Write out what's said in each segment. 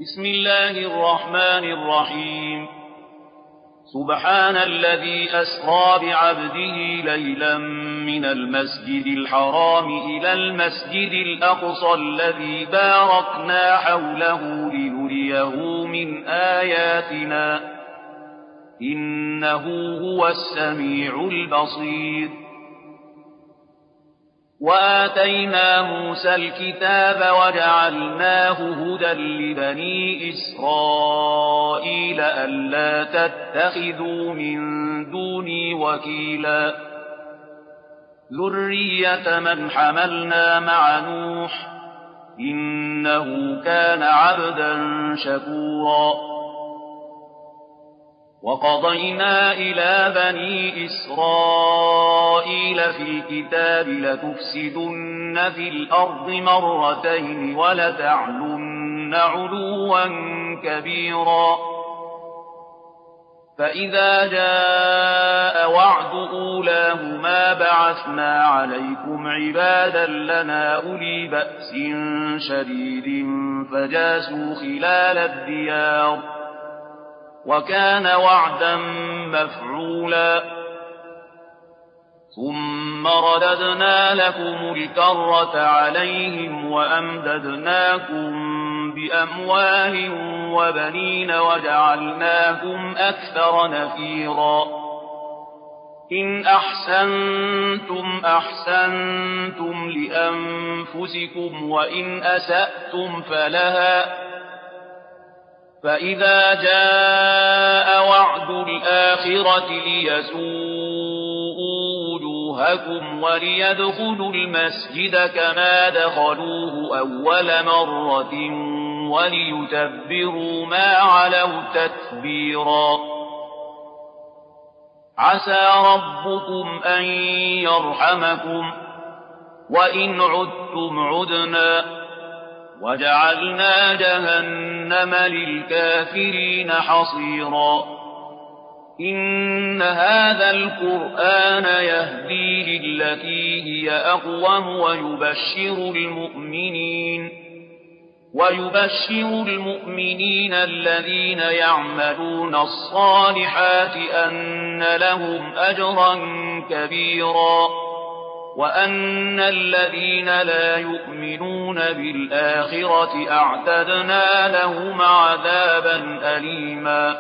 بسم الله الرحمن الرحيم سبحان الذي أسرى بعبده ليلا من المسجد الحرام إلى المسجد الأقصى الذي باركنا حوله لنريه من آياتنا إنه هو السميع البصير وآتينا موسى الكتاب وجعلناه هدى لبني إسرائيل ألا تتخذوا من دوني وكيلا ذرية من حملنا مع نوح إنه كان عبدا شكورا وقضينا إلى بني إسرائيل في الكتاب لتفسدن في الأرض مرتين ولتعلن علوا كبيرا فإذا جاء وعد أولاهما بعثنا عليكم عبادا لنا أولي بأس شديد فجاسوا خلال الديار وكان وعدا مفعولا ثم رددنا لكم الكرة عليهم وأمددناكم بأموال وبنين وجعلناكم أكثر نفيرا إن أحسنتم أحسنتم لأنفسكم وإن أسأتم فلها فإذا جاء وعد الآخرة ليسوءوا وجوهكم وليدخلوا المسجد كما دخلوه أول مرة وليتبروا ما علوا تتبيرا عسى ربكم أن يرحمكم وإن عدتم عدنا وجعلنا جهنم للكافرين حصيرا إن هذا القرآن يهدي للتي هي أقوم ويبشر المؤمنين الذين يعملون الصالحات أن لهم أجرا كبيرا وأن الذين لا يؤمنون بالآخرة أعتدنا لهم عذابا أليما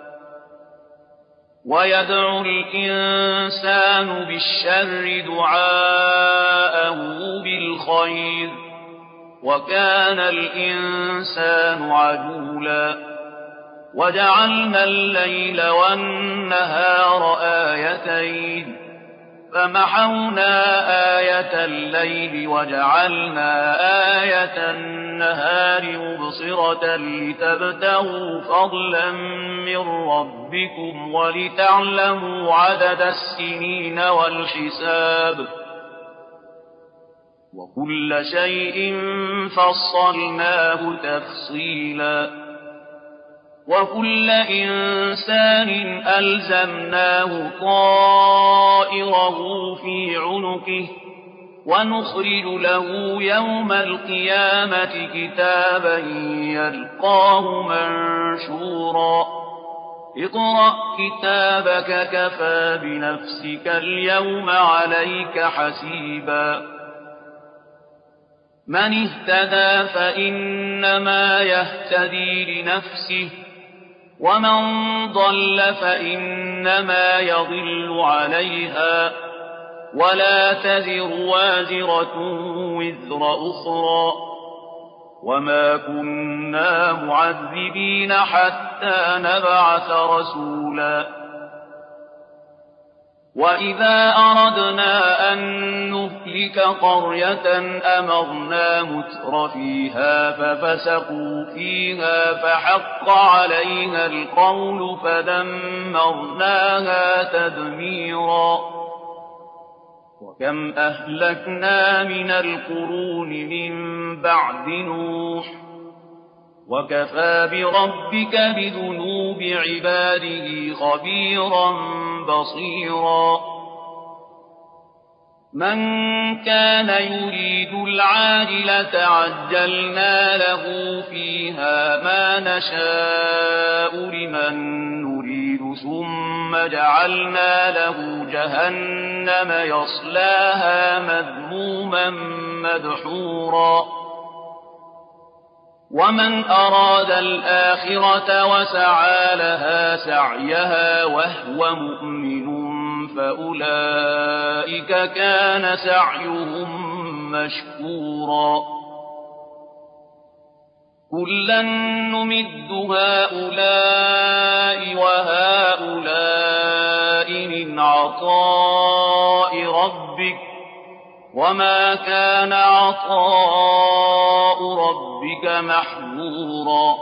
ويدعو الإنسان بالشر دعاءه بالخير وكان الإنسان عجولا وجعلنا الليل والنهار آيتين فمحونا آية الليل وجعلنا آية النهار مبصرة لتبتغوا فضلا من ربكم ولتعلموا عدد السنين والحساب وكل شيء فصلناه تفصيلا وكل إنسان ألزمناه طائره في عنقه ونخرج له يوم القيامة كتابا يلقاه منشورا اقرأ كتابك كفى بنفسك اليوم عليك حسيبا من اهتدى فإنما يهتدي لنفسه ومن ضل فإنما يضل عليها ولا تزر وازرة وزر أخرى وما كنا معذبين حتى نبعث رسولا وإذا أردنا أن نهلك قرية أمرنا متر فيها ففسقوا فيها فحق عليها القول فدمرناها تدميرا وكم أهلكنا من القرون من بعد نوح وكفى بربك بذنوب عباده خبيرا بصيرا من كان يريد العاجلة عجلنا له فيها ما نشاء لمن نريد ثم جعلنا له جهنم يصلاها مذموما مدحورا ومن أراد الآخرة وسعى لها سعيها وهو مؤمن فأولئك كان سعيهم مشكورا كلا نمد هؤلاء وهؤلاء من عطاء ربك وما كان عطاء ربك محظورا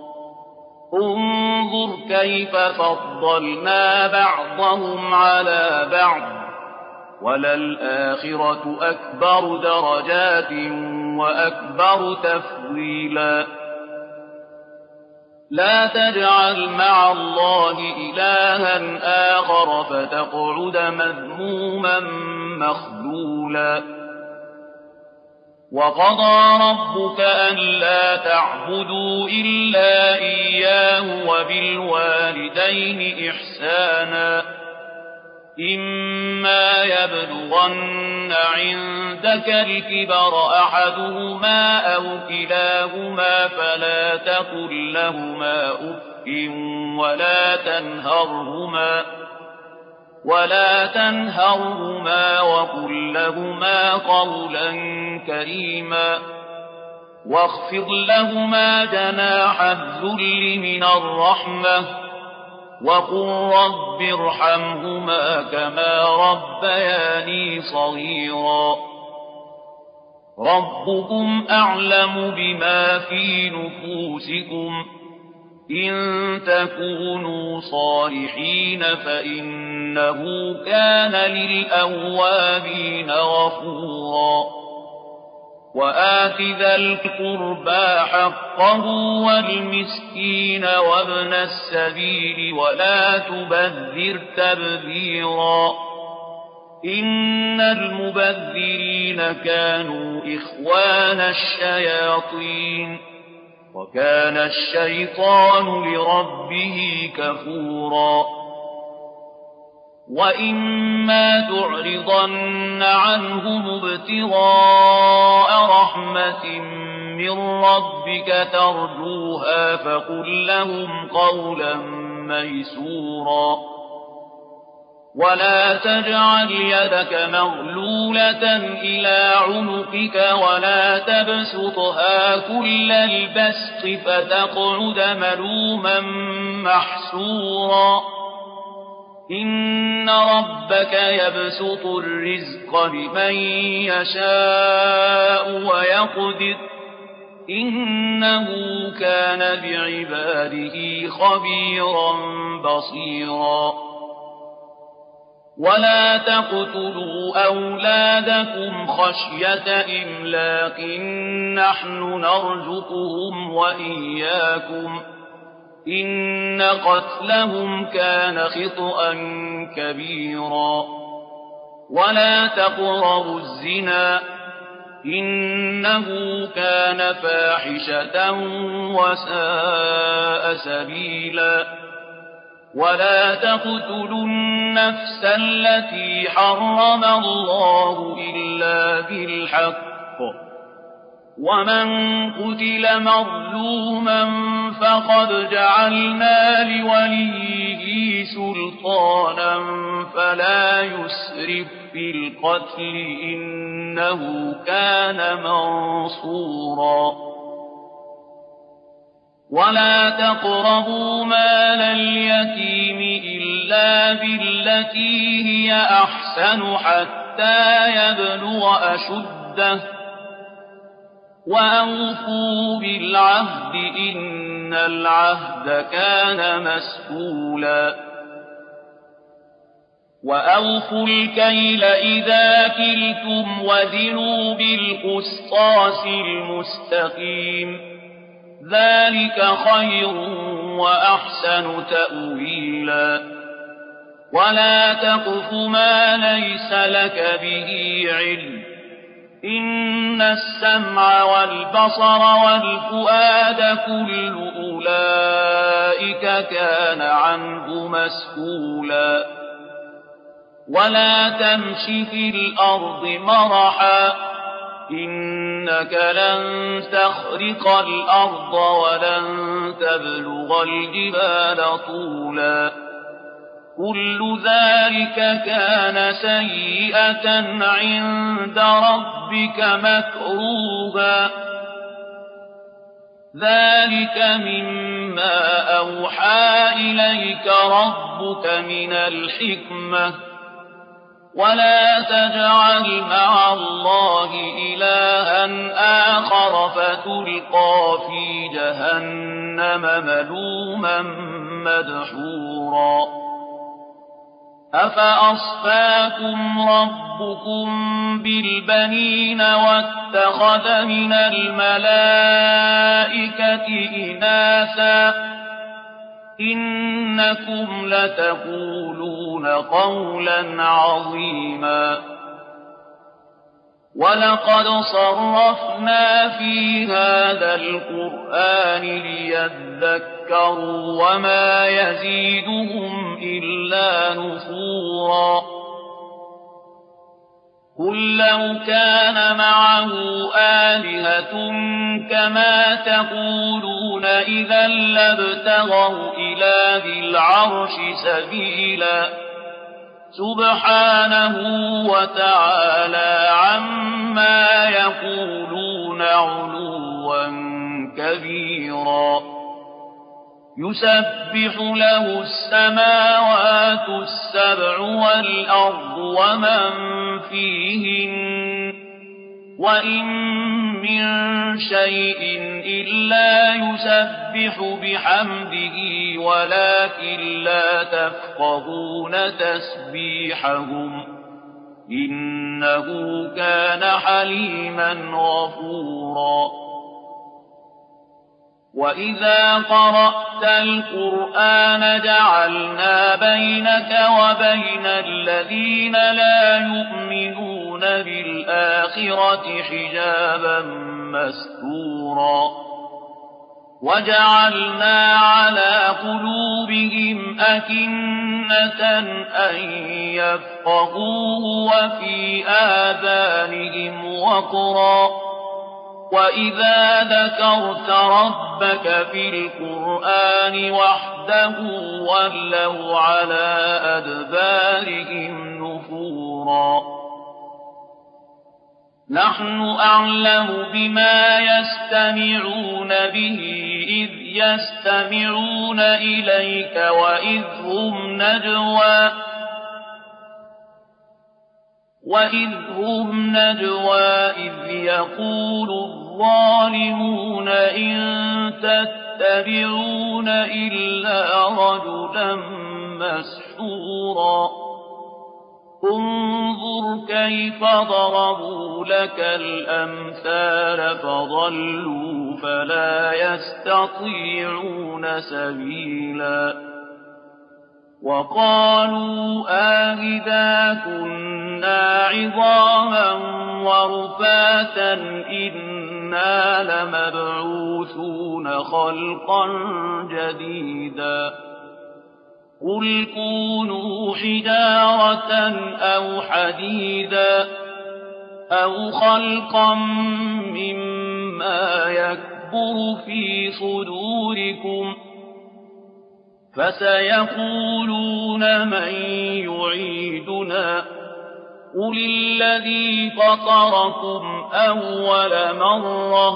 انظر كيف فضلنا بعضهم على بعض وللآخرة أكبر درجات وأكبر تفضيلا لا تجعل مع الله إلها آخر فتقعد مذموما مخذولا وقضى ربك ألا تعبدوا إلا إياه وبالوالدين إحسانا إما يبلغن عندك الكبر أحدهما أو كلاهما فلا تقل لهما أف ولا تنهرهما وقل لهما قولا كريما واخفض لهما جناح الذل من الرحمة وقل رب ارحمهما كما ربياني صغيرا ربكم أعلم بما في نفوسكم إن تكونوا صالحين فإنه كان للأوابين غفورا وآت ذا القربى حقه والمسكين وابن السبيل ولا تبذر تبذيرا إن المبذرين كانوا إخوان الشياطين وكان الشيطان لربه كفورا وإما تعرضن عنهم ابتغاء رحمة من ربك ترجوها فقل لهم قولا ميسورا ولا تجعل يدك مغلولة إلى عنقك ولا تبسطها كل البسط فتقعد ملوما محسورا إن ربك يبسط الرزق لمن يشاء ويقدر إنه كان بعباده خبيرا بصيرا ولا تقتلوا أولادكم خشية إملاق نحن نرزقهم وإياكم إن قتلهم كان خطأ كبيرا ولا تقربوا الزنا إنه كان فاحشة وساء سبيلا ولا تقتلوا النفس التي حرم الله إلا بالحق ومن قتل مظلوما فقد جعلنا لوليه سلطانا فلا يسرف في القتل إنه كان منصورا ولا تقربوا مال اليتيم إلا بالتي هي أحسن حتى يبلغ أشده وأوفوا بالعهد إن العهد كان مسئولا وأوفوا الكيل إذا كلتم وزنوا بالقسطاس المستقيم ذلك خير وأحسن تأويلا ولا تقف ما ليس لك به علم إن السمع والبصر والفؤاد كل أولئك كان عنه مسؤولا ولا تمش في الأرض مرحا إنك لن تخرق الأرض ولن تبلغ الجبال طولا كل ذلك كان سيئة عند ربك مكروها ذلك مما أوحى إليك ربك من الحكمة ولا تجعل مع الله إلها آخر فتلقى في جهنم ملوما مدحورا أفأصفاكم ربكم بالبنين واتخذ من الملائكة إناثا إنكم لتقولون قولا عظيما ولقد صرفنا في هذا القرآن ليذكروا وما يزيدهم إلا نفورا قل لو كان معه آلهة كما تقولون إذا لابتغوا إلى ذي العرش سبيلا سبحانه وتعالى عما يقولون علوا كبيرا يسبح له السماوات السبع والأرض ومن فيهن وإن من شيء إلا يسبح بحمده ولكن لا تفقهون تسبيحهم إنه كان حليما غفورا وإذا قرأت القرآن جعلنا بينك وبين الذين لا يؤمنون بالآخرة حجابا مستورا وجعلنا على قلوبهم أكنة أن يفقهوه وفي آذانهم وقرا وإذا ذكرت ربك في القرآن وحده ولوا على أدبارهم نفورا نحن أعلم بما يستمعون به إذ يستمعون إليك وإذ هم نجوى إذ يقول الظالمون إن تتبعون إلا رجلا مسحورا انظر كيف ضربوا لك الأمثال فضلوا فلا يستطيعون سبيلا وقالوا آئذا كنا عظاما ورفاتا إنا لمبعوثون خلقا جديدا قل كونوا حجارة أو حديدا أو خلقا مما يكبر في صدوركم فسيقولون من يعيدنا قل الذي فطركم أول مرة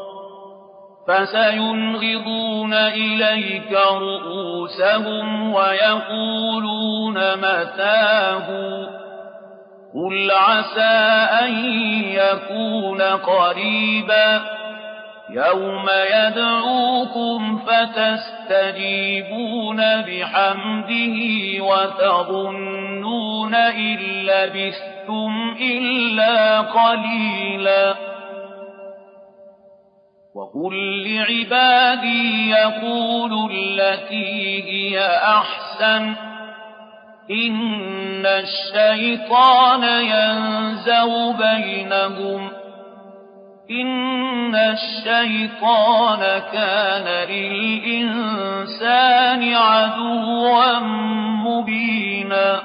فسينغضون إليك رؤوسهم ويقولون متاه قل عسى أن يكون قريبا يوم يدعوكم فتستجيبون بحمده وتظنون إن لبثتم إلا قليلا وقل لعبادي يقولوا التي هي أحسن إن الشيطان ينزغ بينهم إن الشيطان كان للإنسان عدوا مبينا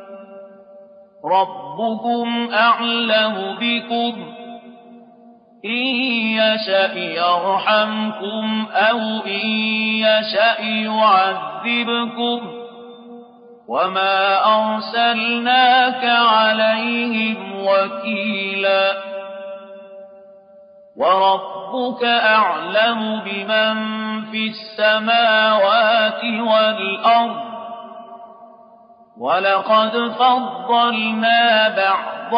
ربكم أعلم بكم إن يشأ يرحمكم أو إن يشأ يعذبكم وما أرسلناك عليهم وكيلا وربك أعلم بمن في السماوات والأرض ولقد فضلنا بعض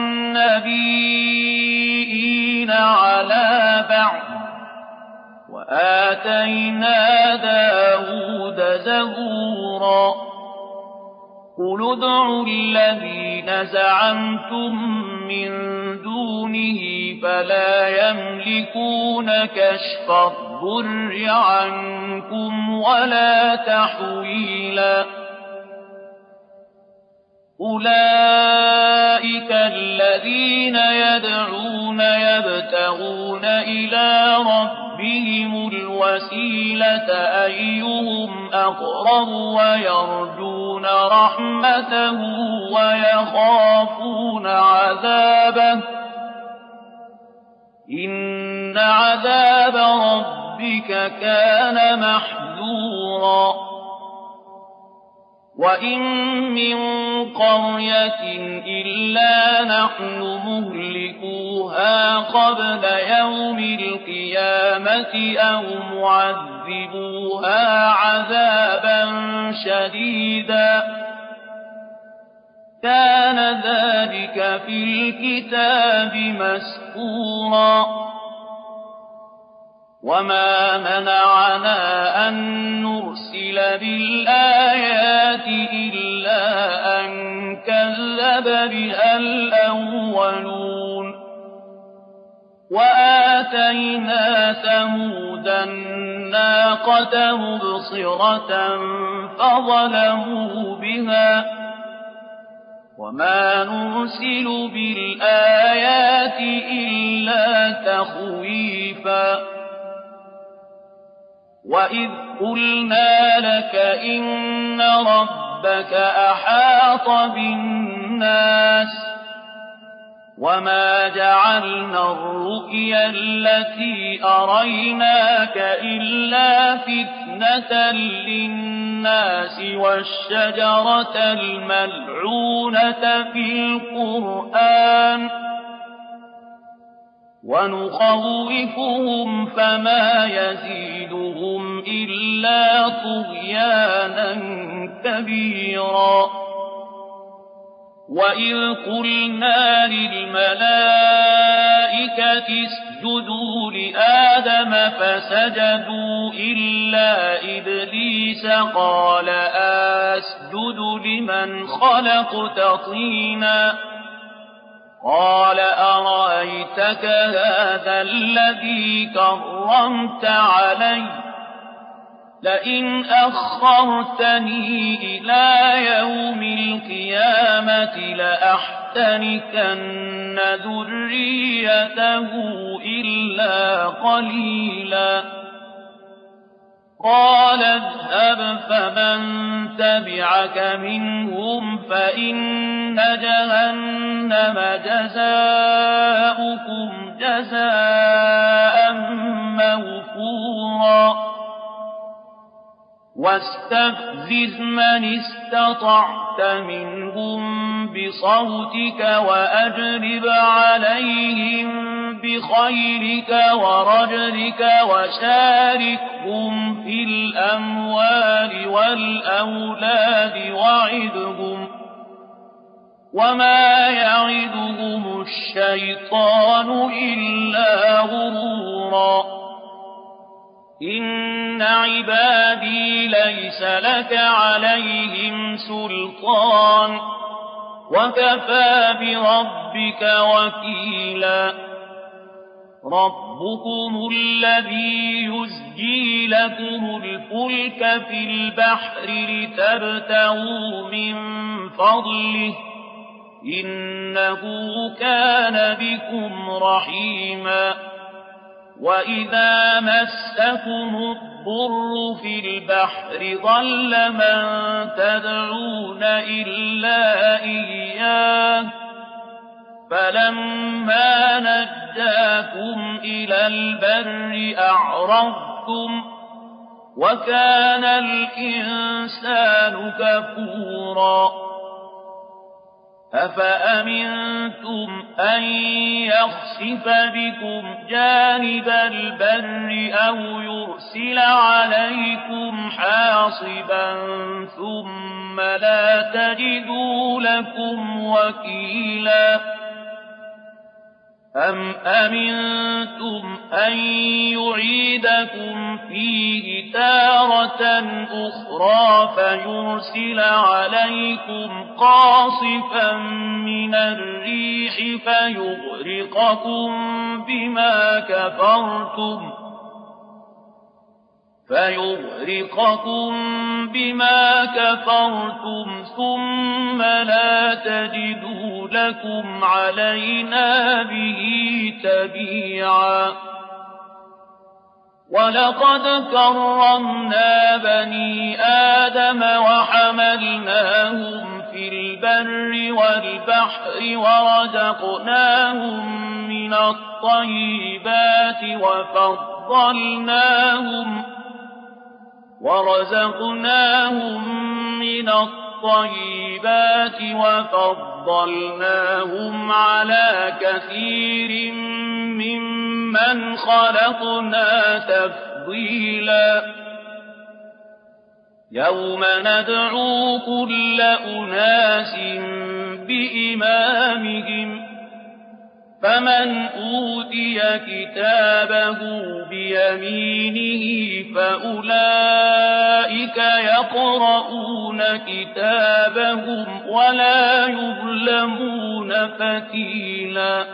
النبيين على بعض وآتينا داود زبورا قل ادعوا الذين زعمتم من دونه فلا يملكون كشف الضر عنكم ولا تحويلا أولئك الذين يدعون يبتغون إلى ربهم الوسيلة أيهم أقرب ويرجون رحمته ويخافون عذابه إن عذاب ربك كان محذورا وإن من قرية إلا نحن مهلكوها قبل يوم القيامة أو معذبوها عذابا شديدا كان ذلك في الكتاب مسطورا وما منعنا أن نرسل بالآيات إلا أن كذب بها الأولون وآتينا ثمود الناقة مبصرة فظلموا بها وما نرسل بالآيات إلا تخويفا وإذ قلنا لك إن ربك أحاط بالناس وما جعلنا الرؤيا التي أريناك إلا فتنة للناس والشجرة الملعونة في القرآن ونخوفهم فما يزيدهم إلا طغيانا كبيرا وإذ قلنا للملائكة اسجدوا لآدم فسجدوا إلا إبليس قال أسجد لمن خلقت طينا قال أرأيتك هذا الذي كرمت علي لئن أخرتني إلى يوم القيامة لأحتنكن ذريته إلا قليلا قال اذهب فمن تبعك منهم فإن جهنم جزاؤكم جزاء موفورا واستفزز من استطعت منهم بصوتك وأجلب عليهم بخيلك ورجلك وشاركهم في الأموال والأولاد وعدهم وما يعدهم الشيطان إلا غرورا إن عبادي ليس لك عليهم سلطان وكفى بربك وكيلا ربكم الذي يزجي لكم الفلك في البحر لتبتغوا من فضله إنه كان بكم رحيما وإذا مسكم الضر في البحر ضل من تدعون إلا إياه فلما نجاكم إلى البر أعرضتم وكان الإنسان كفورا أفأمنتم أن يخسف بكم جانب البر أو يرسل عليكم حاصبا ثم لا تجدوا لكم وكيلا أم أمنتم أن يعيدكم فيه تارة أخرى فيرسل عليكم قاصفا من الريح فيغرقكم بما كفرتم ثم لا تجدوا لكم علينا به تبيعا ولقد كرمنا بني آدم وحملناهم في البر والبحر ورزقناهم من الطيبات وفضلناهم على كثير ممن خلقنا تفضيلا يوم ندعو كل أناس بإمامهم فمن أوتي كتابه بيمينه فأولئك يقرؤون كتابهم ولا يظلمون فتيلا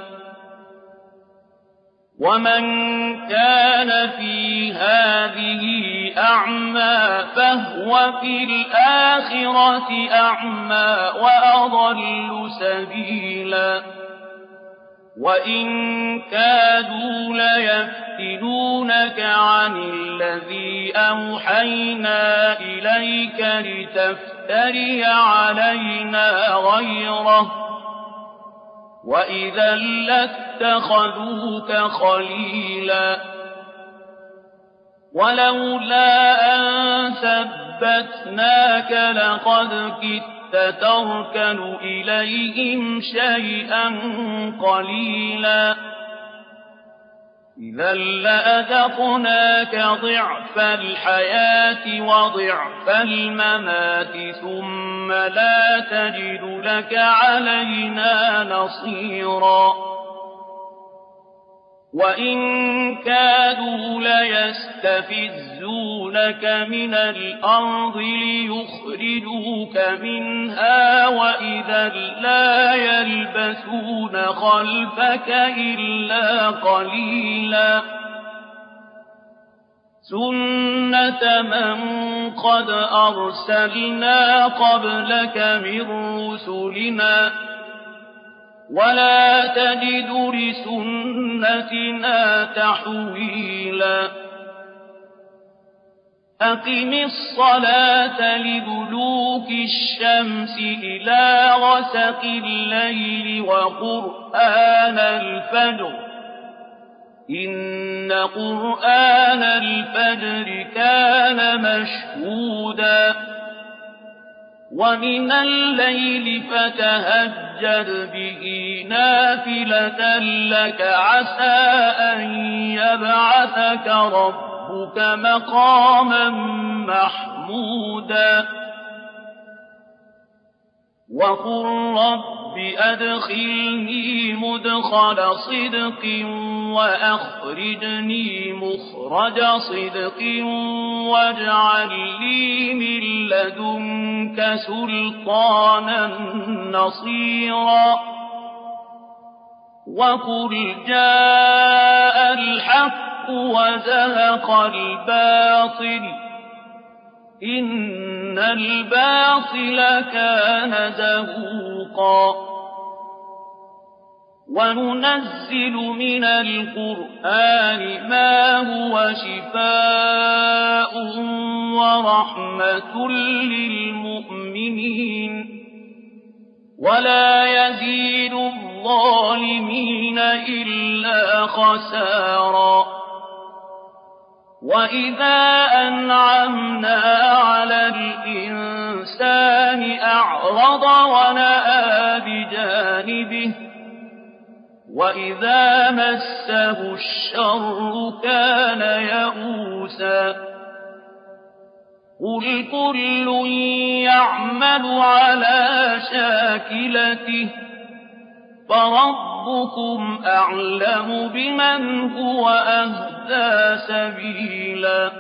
ومن كان في هذه أعمى فهو في الآخرة أعمى وأضل سبيلا وإن كادوا ليفتنونك عن الذي أوحينا إليك لتفتري علينا غيره وإذا لاتخذوك خليلا ولولا أن ثبتناك لقد كدت تركن إليهم شيئا قليلا إذا لأذقناك ضعف الحياة وضعف الممات ثم لا تجد لك علينا نصيرا وإن كادوا ليستفزونك من الأرض ليخرجوك منها وإذا لا يلبثون خلفك إلا قليلا سنة من قد أرسلنا قبلك من رسلنا ولا تجد لسنتنا تحويلا أقم الصلاة لدلوك الشمس إلى غسق الليل وقرآن الفجر إن قرآن الفجر كان مشهودا ومن الليل فتهجد به نافلة لك عسى أن يبعثك ربك مقاما محمودا وقل رب أدخلني مدخل صدق وأخرجني مخرج صدق واجعل لي من لدنك سلطانا نصيرا وقل جاء الحق وزهق الباطل إن الباطل كان زهوقا وننزل من القرآن ما هو شفاء ورحمة للمؤمنين ولا يزيد الظالمين إلا خسارا وإذا أنعمنا على الإنسان أعرض ونأى بجانبه وإذا مسه الشر كان يئوسا قل كل يعمل على شاكلته فربكم أعلم بمن هو أهدى سبيلا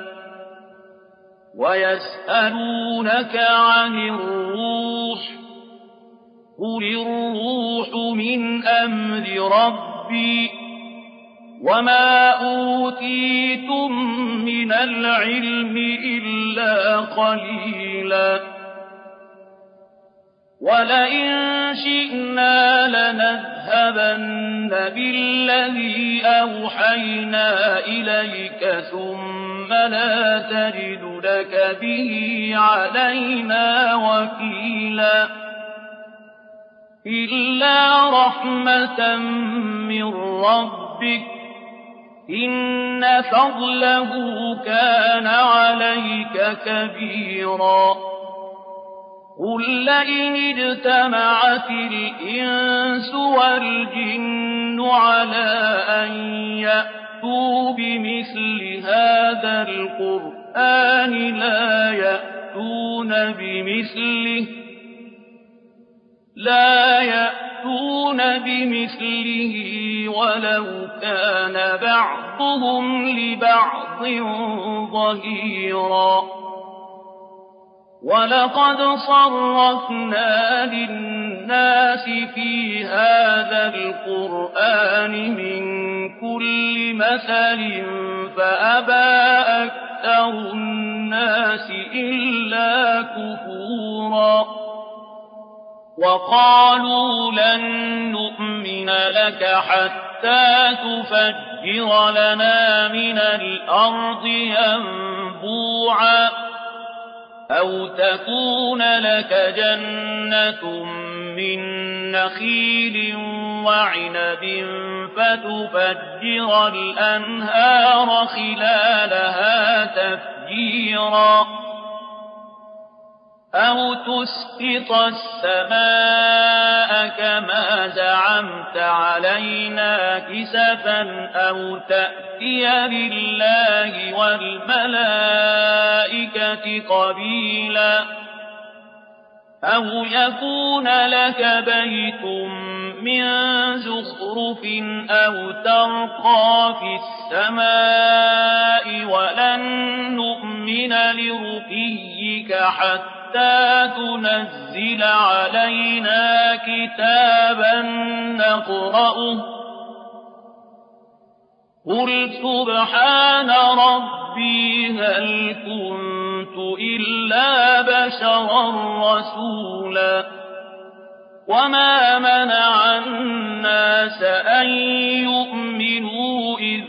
ويسألونك عن الروح قل الروح من أمر ربي وما أوتيتم من العلم إلا قليلا ولئن شئنا لنذهبن بالذي أوحينا إليك ثم لا تجد لك به علينا وكيلا إلا رحمة من ربك إن فضله كان عليك كبيرا قل لئن اجتمعت الإنس والجن على أن يأتوا بمثل هذا القرآن لا يأتون بمثله ولو كان بعضهم لبعض ظهيرا ولقد صرفنا للناس في هذا القرآن من كل مثل فأبى أكثر الناس إلا كفورا وقالوا لن نؤمن لك حتى تفجر لنا من الأرض ينبوعا أو تكون لك جنة من نخيل وعنب فتفجر الأنهار خلالها تفجيرا أو تسقط السماء كما زعمت علينا كسفا أو تأتي بالله والملائكة قبيلا أو يكون لك بيت من زخرف أو ترقى في السماء ولن نؤمن لرقيك حتى تنزل علينا كتابا نقرأه قل سبحان ربي هل كنت إلا بشرا رسولا وما منع الناس أن يؤمنوا إذ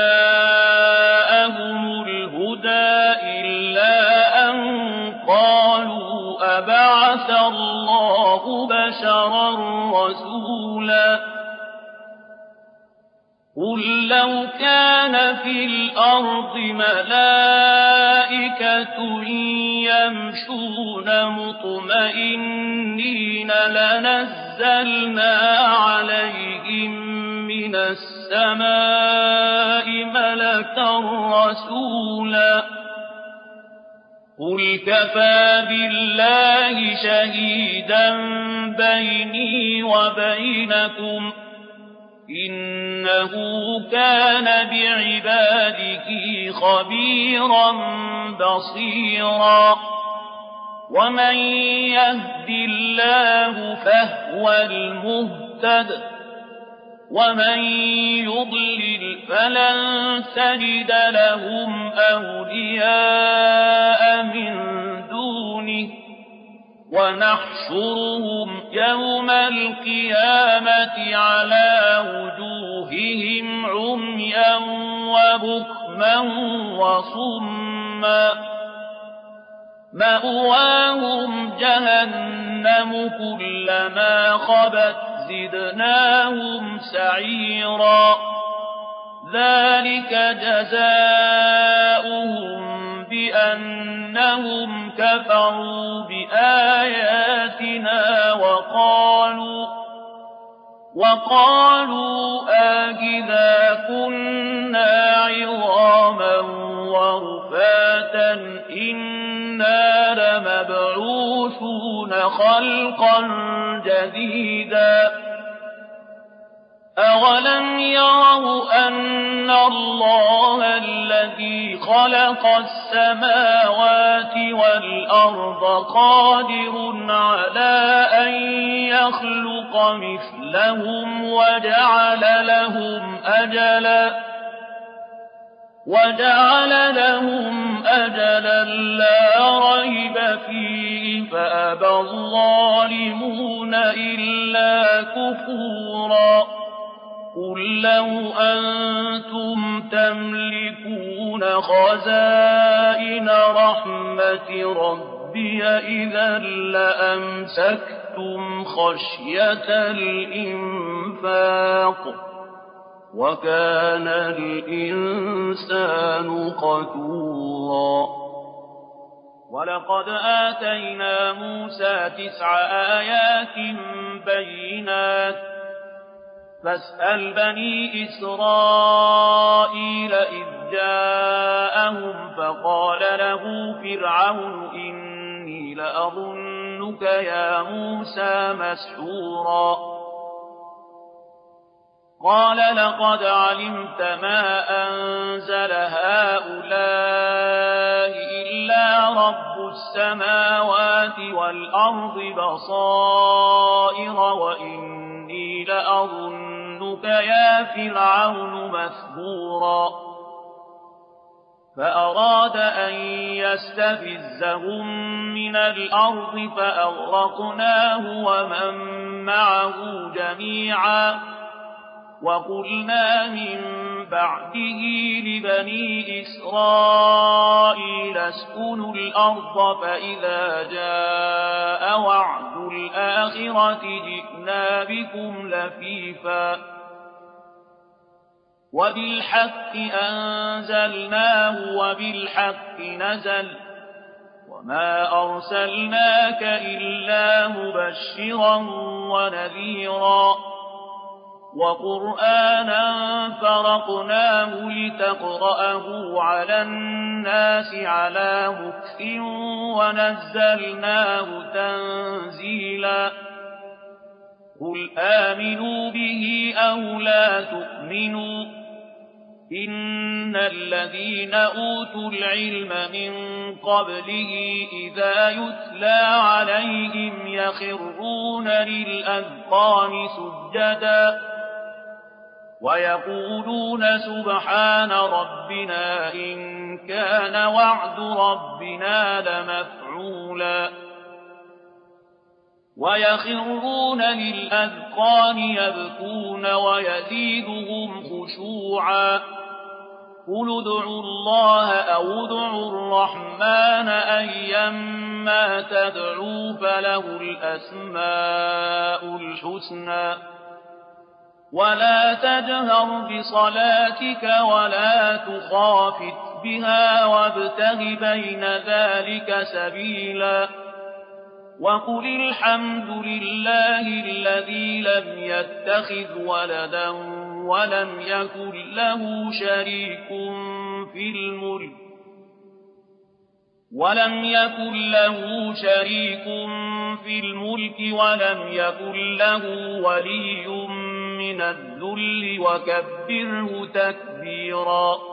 جاءهم الهدى إلا أن قالوا أبعث الله بشرا رسولا قل لو كان في الأرض ملائكة يمشون مطمئنين لنزلنا عليهم من السماء ملكا رسولا قل كفى بالله شهيدا بيني وبينكم إنه كان بعباده خبيرا بصيرا ومن يهد الله فهو المهتد ومن يضلل فلن تجد لهم أولياء من دونه ونحشرهم يوم القيامة على وجوههم عميا وبكما وصما مأواهم جهنم كلما خبت زدناهم سعيرا ذلك جزاؤهم بأنهم كفروا بآياتنا وقالوا أإذا كنا عظاما ورفاتا إنا لمبعوثون خلقا جديدا أولم يروا أن الله الذي خلق السماوات والأرض قادر على أن يخلق مثلهم وجعل لهم أجلا لا ريب فيه فأبى الظالمون إلا كفورا قل لو أنتم تملكون خزائن رحمة ربي إذا لأمسكتم خشية الإنفاق وكان الإنسان قتورا ولقد آتينا موسى 9 آيات بينات فاسأل بني إسرائيل إذ جاءهم فقال له فرعون إني لأظنك يا موسى مسحورا قال لقد علمت ما أنزل هؤلاء إلا رب السماوات والأرض بصائر وإني لأظنك يا فرعون مثبورا فأراد أن يستفزهم من الأرض فأغرقناه ومن معه جميعا وقلنا من بعده لبني إسرائيل اسكنوا الأرض فإذا جاء وعد الآخرة جئنا بكم لفيفا وبالحق أنزلناه وبالحق نزل وما أرسلناك إلا مبشرا ونذيرا وقرآنا فرقناه لتقرأه على الناس على مكث ونزلناه تنزيلا قل آمنوا به أو لا تؤمنوا إن الذين أوتوا العلم من قبله إذا يتلى عليهم يخرون للأذقان سجدا ويقولون سبحان ربنا إن كان وعد ربنا لمفعولا ويخرون للأذقان يبكون ويزيدهم خشوعا قل ادعوا الله أو ادعوا الرحمن أيما تدعوا فله الأسماء الحسنى ولا تجهر بصلاتك ولا تخافت بها وابتغ بين ذلك سبيلا وقل الحمد لله الذي لم يتخذ ولدا ولم يكن له شريك في الملك ولم يكن له ولي من الذل وكبره تكبيرا